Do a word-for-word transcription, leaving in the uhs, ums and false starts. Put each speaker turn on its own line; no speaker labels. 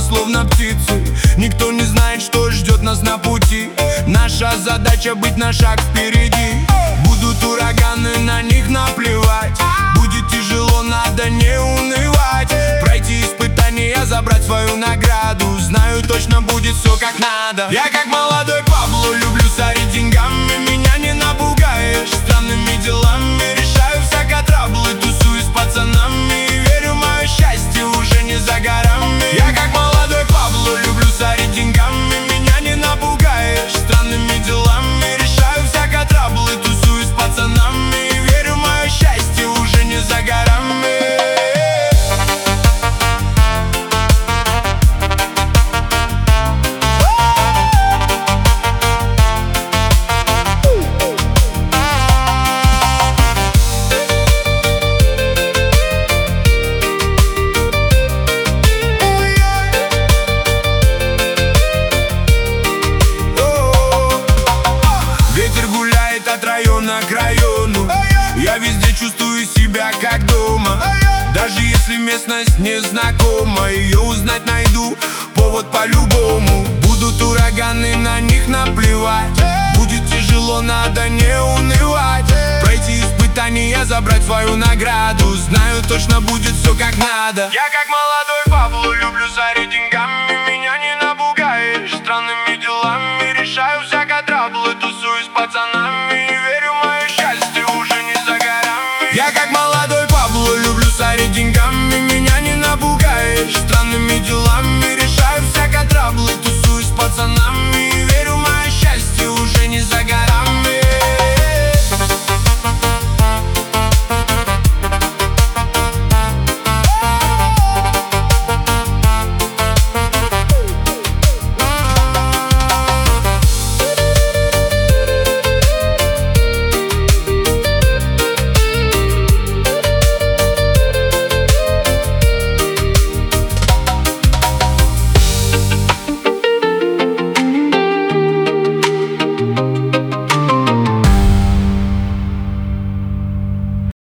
словно птицы. Никто не знает, что ждет нас на пути. Наша задача быть на шаг впереди. Будут ураганы, на них наплевать. Будет тяжело, надо не унывать. Пройти испытания, забрать свою награду. Знаю, точно будет все как надо. Я как молодой Пабло, люблю сорить деньгами. Меня не напугаешь странными делами. Решаю всякие траблы, тусуюсь с пацанами. Верю, мое счастье уже не за горами. Я как молодой Пабло, люблю сорить деньгами. Меня не напугаешь странными делами. Решаю всякие траблы, тусуюсь с пацанами. Верю, мое счастье уже не за горами. От района к району, я везде чувствую себя как дома. Даже если местность не знакома, ее узнать найду повод по-любому. Будут ураганы, на них наплевать. Будет тяжело, надо не унывать. Пройти испытания, забрать свою награду. Знаю, точно будет все как надо. Я как молодой Пабло, люблю сорить деньгами.